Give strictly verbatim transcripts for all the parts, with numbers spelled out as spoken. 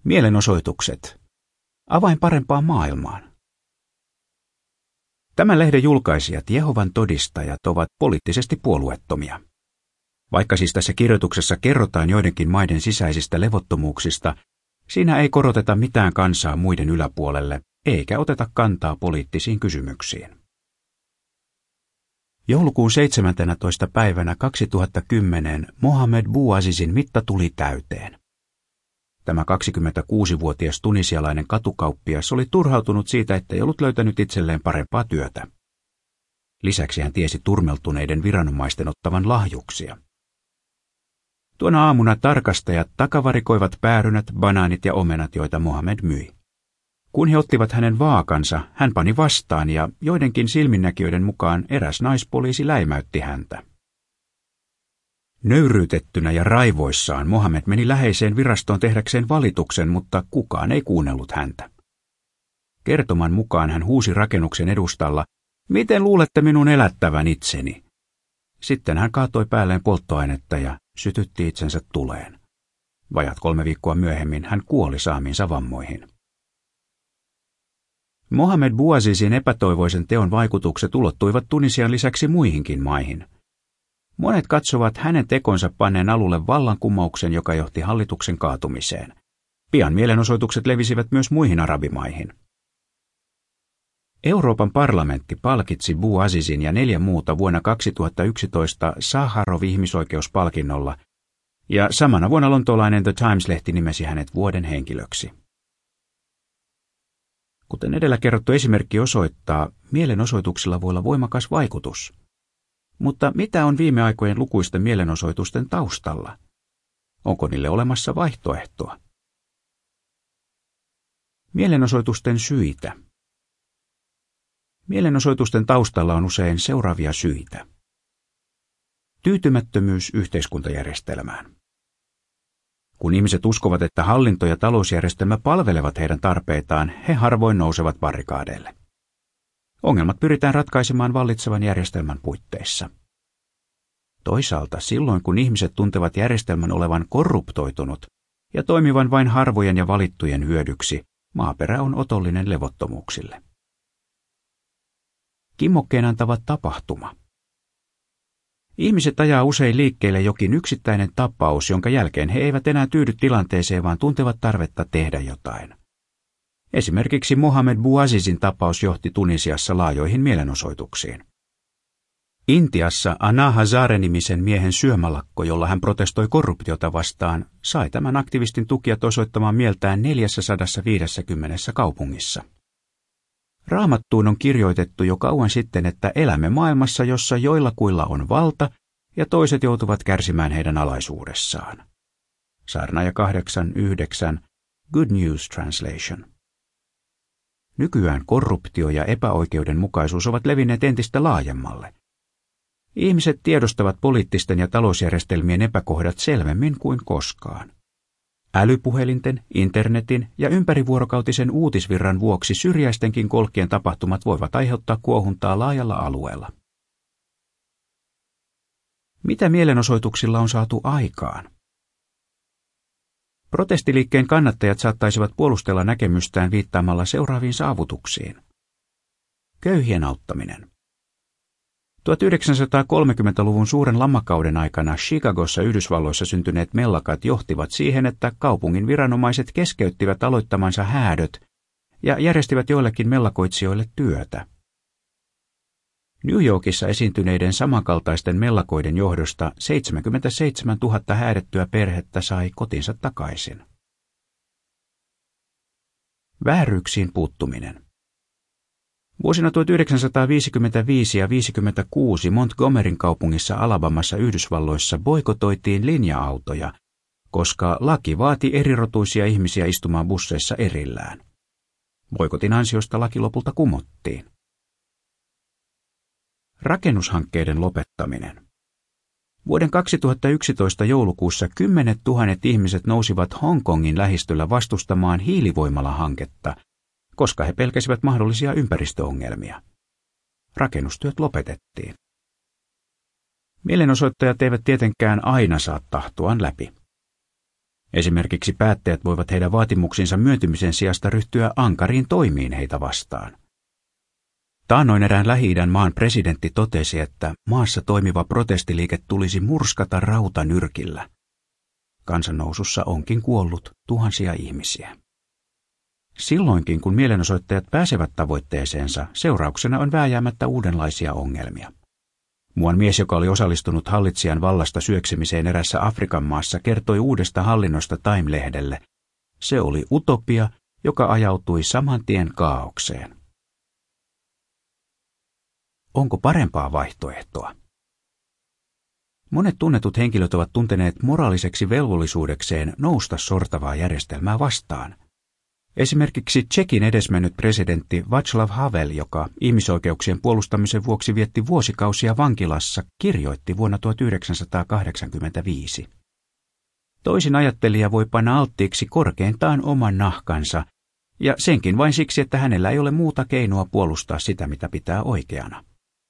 Mielenosoitukset. Avain parempaan maailmaan. Tämän lehden julkaisijat Jehovan todistajat ovat poliittisesti puolueettomia. Vaikka siis tässä kirjoituksessa kerrotaan joidenkin maiden sisäisistä levottomuuksista, siinä ei koroteta mitään kansaa muiden yläpuolelle, eikä oteta kantaa poliittisiin kysymyksiin. Joulukuun seitsemäntenätoista päivänä kaksituhattakymmenen Mohamed Bouazizin mitta tuli täyteen. Tämä kaksikymmentäkuusivuotias tunisialainen katukauppias oli turhautunut siitä, ettei ollut löytänyt itselleen parempaa työtä. Lisäksi hän tiesi turmeltuneiden viranomaisten ottavan lahjuksia. Tuona aamuna tarkastajat takavarikoivat päärynät, banaanit ja omenat, joita Mohamed myi. Kun he ottivat hänen vaakansa, hän pani vastaan ja joidenkin silminnäkijöiden mukaan eräs naispoliisi läimäytti häntä. Nöyryytettynä ja raivoissaan Mohamed meni läheiseen virastoon tehdäkseen valituksen, mutta kukaan ei kuunnellut häntä. Kertoman mukaan hän huusi rakennuksen edustalla, "Miten luulette minun elättävän itseni?" Sitten hän kaatoi päälleen polttoainetta ja sytytti itsensä tuleen. Vajat kolme viikkoa myöhemmin hän kuoli saamiinsa vammoihin. Mohamed Bouazizin epätoivoisen teon vaikutukset ulottuivat Tunisian lisäksi muihinkin maihin. Monet katsovat hänen tekonsa panneen alulle vallankumouksen, joka johti hallituksen kaatumiseen. Pian mielenosoitukset levisivät myös muihin arabimaihin. Euroopan parlamentti palkitsi Bouazizin ja neljä muuta vuonna kaksituhattayksitoista Saharov-ihmisoikeuspalkinnolla, ja samana vuonna lontoolainen The Times-lehti nimesi hänet vuoden henkilöksi. Kuten edellä kerrottu esimerkki osoittaa, mielenosoituksilla voi olla voimakas vaikutus. Mutta mitä on viime aikojen lukuisten mielenosoitusten taustalla? Onko niille olemassa vaihtoehtoa? Mielenosoitusten syitä. Mielenosoitusten taustalla on usein seuraavia syitä. Tyytymättömyys yhteiskuntajärjestelmään. Kun ihmiset uskovat, että hallinto ja talousjärjestelmä palvelevat heidän tarpeitaan, he harvoin nousevat barrikaadeille. Ongelmat pyritään ratkaisemaan vallitsevan järjestelmän puitteissa. Toisaalta silloin, kun ihmiset tuntevat järjestelmän olevan korruptoitunut ja toimivan vain harvojen ja valittujen hyödyksi, maaperä on otollinen levottomuuksille. Kimmokkeen antava tapahtuma. Ihmiset ajaa usein liikkeelle jokin yksittäinen tapaus, jonka jälkeen he eivät enää tyydy tilanteeseen, vaan tuntevat tarvetta tehdä jotain. Esimerkiksi Mohamed Bouazizin tapaus johti Tunisiassa laajoihin mielenosoituksiin. Intiassa Ana Hazare-nimisen miehen syömälakko, jolla hän protestoi korruptiota vastaan, sai tämän aktivistin tukijat osoittamaan mieltään neljäsataaviisikymmentä kaupungissa. Raamattuun on kirjoitettu jo kauan sitten, että elämme maailmassa, jossa joillakuilla on valta ja toiset joutuvat kärsimään heidän alaisuudessaan. Saarnaaja kahdeksan yhdeksän Good News Translation. Nykyään korruptio ja epäoikeudenmukaisuus ovat levinneet entistä laajemmalle. Ihmiset tiedostavat poliittisten ja talousjärjestelmien epäkohdat selvemmin kuin koskaan. Älypuhelinten, internetin ja ympärivuorokautisen uutisvirran vuoksi syrjäistenkin kolkkien tapahtumat voivat aiheuttaa kuohuntaa laajalla alueella. Mitä mielenosoituksilla on saatu aikaan? Protestiliikkeen kannattajat saattaisivat puolustella näkemystään viittaamalla seuraaviin saavutuksiin. Köyhien auttaminen. tuhatyhdeksänsataakolmekymmentäluvun suuren lamakauden aikana Chicagossa Yhdysvalloissa syntyneet mellakat johtivat siihen, että kaupungin viranomaiset keskeyttivät aloittamansa häädöt ja järjestivät joillekin mellakoitsijoille työtä. New Yorkissa esiintyneiden samankaltaisten mellakoiden johdosta seitsemänkymmentäseitsemäntuhatta häädettyä perhettä sai kotinsa takaisin. Vääryyksiin puuttuminen. Vuosina tuhatyhdeksänsataaviisikymmentäviisi ja viisikymmentäkuusi Montgomeryn kaupungissa Alabamassa Yhdysvalloissa boikotoitiin linja-autoja, koska laki vaati erirotuisia ihmisiä istumaan busseissa erillään. Boikotin ansiosta laki lopulta kumottiin. Rakennushankkeiden lopettaminen. Vuoden kaksituhattayksitoista joulukuussa kymmenet tuhannet ihmiset nousivat Hongkongin lähistöllä vastustamaan hiilivoimalahanketta, koska he pelkäsivät mahdollisia ympäristöongelmia. Rakennustyöt lopetettiin. Mielenosoittajat eivät tietenkään aina saa tahtoaan läpi. Esimerkiksi päättäjät voivat heidän vaatimuksiinsa myöntymisen sijasta ryhtyä ankariin toimiin heitä vastaan. Taannoin erään Lähi-idän maan presidentti totesi, että maassa toimiva protestiliike tulisi murskata rautanyrkillä. Kansannousussa onkin kuollut tuhansia ihmisiä. Silloinkin, kun mielenosoittajat pääsevät tavoitteeseensa, seurauksena on vääjäämättä uudenlaisia ongelmia. Muuan mies, joka oli osallistunut hallitsijan vallasta syöksemiseen erässä Afrikan maassa, kertoi uudesta hallinnosta Time-lehdelle. Se oli utopia, joka ajautui saman tien kaaokseen. Onko parempaa vaihtoehtoa? Monet tunnetut henkilöt ovat tunteneet moraaliseksi velvollisuudekseen nousta sortavaa järjestelmää vastaan. Esimerkiksi Tšekin edesmennyt presidentti Václav Havel, joka ihmisoikeuksien puolustamisen vuoksi vietti vuosikausia vankilassa, kirjoitti vuonna tuhatyhdeksänsataakahdeksankymmentäviisi. Toisin ajattelija voi panna alttiiksi korkeintaan oman nahkansa, ja senkin vain siksi, että hänellä ei ole muuta keinoa puolustaa sitä, mitä pitää oikeana.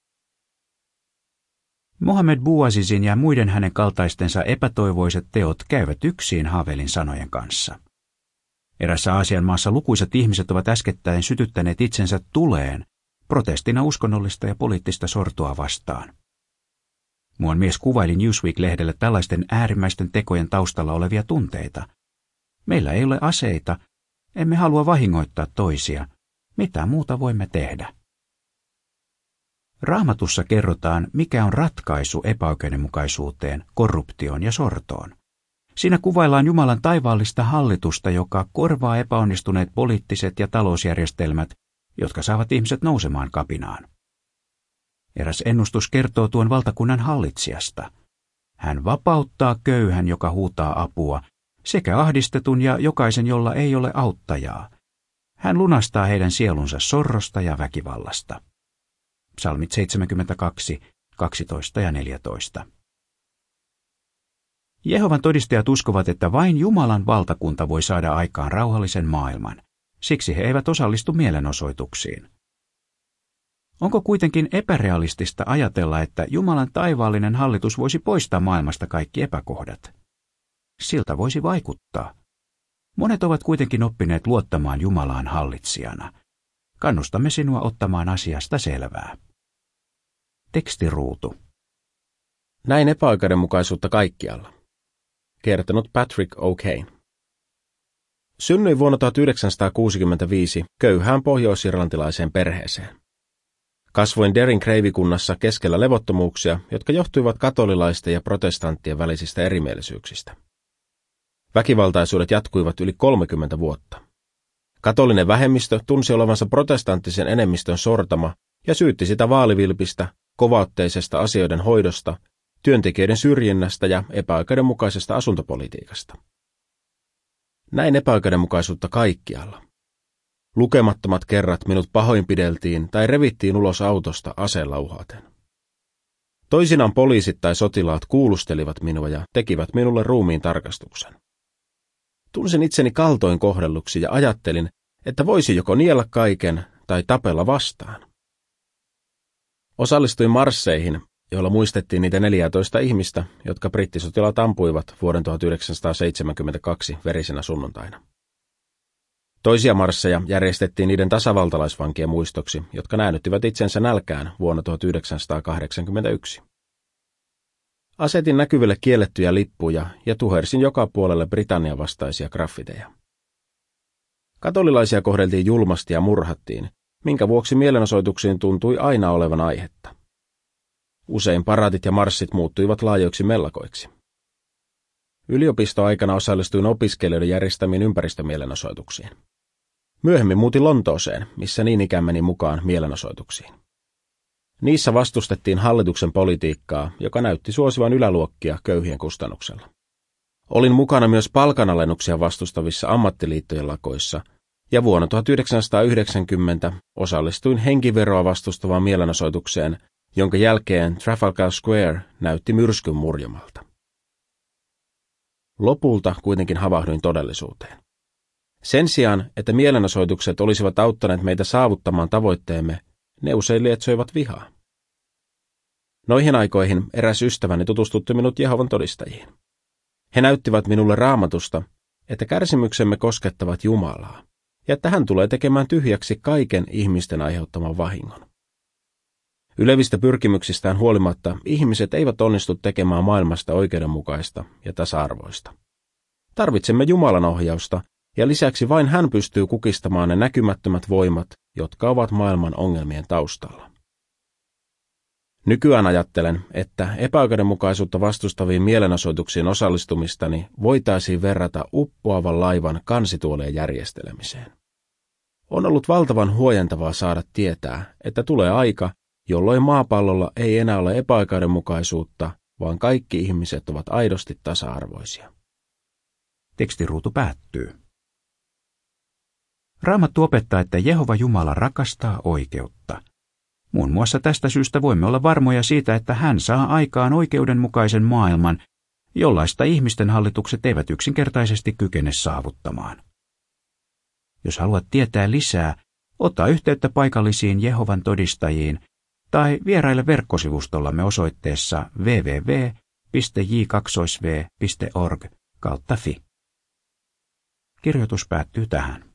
Mohamed Bouazizin ja muiden hänen kaltaistensa epätoivoiset teot käyvät yksin Havelin sanojen kanssa. Erässä Aasian maassa lukuisat ihmiset ovat äskettäin sytyttäneet itsensä tuleen protestina uskonnollista ja poliittista sortoa vastaan. Muuan mies kuvaili Newsweek-lehdelle tällaisten äärimmäisten tekojen taustalla olevia tunteita. Meillä ei ole aseita, emme halua vahingoittaa toisia. Mitä muuta voimme tehdä? Raamatussa kerrotaan, mikä on ratkaisu epäoikeudenmukaisuuteen, korruptioon ja sortoon. Siinä kuvaillaan Jumalan taivaallista hallitusta, joka korvaa epäonnistuneet poliittiset ja talousjärjestelmät, jotka saavat ihmiset nousemaan kapinaan. Eräs ennustus kertoo tuon valtakunnan hallitsijasta. Hän vapauttaa köyhän, joka huutaa apua, sekä ahdistetun ja jokaisen, jolla ei ole auttajaa. Hän lunastaa heidän sielunsa sorrosta ja väkivallasta. Psalmit seitsemänkymmentäkaksi, kaksitoista ja neljätoista. Jehovan todistajat uskovat, että vain Jumalan valtakunta voi saada aikaan rauhallisen maailman. Siksi he eivät osallistu mielenosoituksiin. Onko kuitenkin epärealistista ajatella, että Jumalan taivaallinen hallitus voisi poistaa maailmasta kaikki epäkohdat? Siltä voisi vaikuttaa. Monet ovat kuitenkin oppineet luottamaan Jumalaan hallitsijana. Kannustamme sinua ottamaan asiasta selvää. Tekstiruutu. Näin epäoikeudenmukaisuutta kaikkialla. Kertonut Patrick O'Kane. Synnyin vuonna tuhatyhdeksänsataakuusikymmentäviisi köyhään pohjois-irlantilaiseen perheeseen. Kasvoin Derry-Creevy-kunnassa keskellä levottomuuksia, jotka johtuivat katolilaisten ja protestanttien välisistä erimielisyyksistä. Väkivaltaisuudet jatkuivat yli kolmekymmentä vuotta. Katolinen vähemmistö tunsi olevansa protestanttisen enemmistön sortama ja syytti sitä vaalivilpistä, kovaotteisesta asioiden hoidosta, työntekijöiden syrjinnästä ja epäoikeudenmukaisesta asuntopolitiikasta. Näin epäoikeudenmukaisuutta kaikkialla. Lukemattomat kerrat minut pahoinpideltiin tai revittiin ulos autosta aseella uhaten. Toisinaan poliisit tai sotilaat kuulustelivat minua ja tekivät minulle ruumiin tarkastuksen. Tunsin itseni kaltoin kohdelluksi ja ajattelin, että voisi joko niellä kaiken tai tapella vastaan. Osallistuin marsseihin, joilla muistettiin niitä neljätoista ihmistä, jotka brittisotilaat ampuivat vuoden tuhatyhdeksänsataaseitsemänkymmentäkaksi verisenä sunnuntaina. Toisia marsseja järjestettiin niiden tasavaltalaisvankien muistoksi, jotka näännyttivät itsensä nälkään vuonna tuhatyhdeksänsataakahdeksankymmentäyksi. Asetin näkyville kiellettyjä lippuja ja tuhersin joka puolelle Britannian vastaisia graffiteja. Katolilaisia kohdeltiin julmasti ja murhattiin, minkä vuoksi mielenosoituksiin tuntui aina olevan aihetta. Usein paraatit ja marssit muuttuivat laajoiksi mellakoiksi. Yliopistoaikana osallistuin opiskelijoiden järjestämiin ympäristömielenosoituksiin. Myöhemmin muutin Lontooseen, missä niin ikään meni mukaan mielenosoituksiin. Niissä vastustettiin hallituksen politiikkaa, joka näytti suosivan yläluokkia köyhien kustannuksella. Olin mukana myös palkanalennuksia vastustavissa ammattiliittojen lakoissa, ja vuonna tuhatyhdeksänsataayhdeksänkymmentä osallistuin henkiveroa vastustavaan mielenosoitukseen, jonka jälkeen Trafalgar Square näytti myrskyn murjomalta. Lopulta kuitenkin havahduin todellisuuteen. Sen sijaan, että mielenosoitukset olisivat auttaneet meitä saavuttamaan tavoitteemme, ne usein lietsoivat vihaa. Noihin aikoihin eräs ystäväni tutustutti minut Jehovan todistajiin. He näyttivät minulle Raamatusta, että kärsimyksemme koskettavat Jumalaa, ja että hän tulee tekemään tyhjäksi kaiken ihmisten aiheuttaman vahingon. Ylevistä pyrkimyksistään huolimatta ihmiset eivät onnistu tekemään maailmasta oikeudenmukaista ja tasa-arvoista. Tarvitsemme Jumalan ohjausta, ja lisäksi vain hän pystyy kukistamaan ne näkymättömät voimat, jotka ovat maailman ongelmien taustalla. Nykyään ajattelen, että epäoikeudenmukaisuutta vastustaviin mielenosoituksiin osallistumistani voitaisiin verrata uppoavan laivan kansituolien järjestelemiseen. On ollut valtavan huojentavaa saada tietää, että tulee aika, jolloin maapallolla ei enää ole epäoikeudenmukaisuutta, vaan kaikki ihmiset ovat aidosti tasa-arvoisia. Tekstiruutu päättyy. Raamattu opettaa, että Jehova Jumala rakastaa oikeutta. Muun muassa tästä syystä voimme olla varmoja siitä, että hän saa aikaan oikeudenmukaisen maailman, jollaista ihmisten hallitukset eivät yksinkertaisesti kykene saavuttamaan. Jos haluat tietää lisää, ota yhteyttä paikallisiin Jehovan todistajiin tai vieraile verkkosivustollamme osoitteessa double-u double-u double-u piste j kaksi v piste org kautta fi. Kirjoitus päättyy tähän.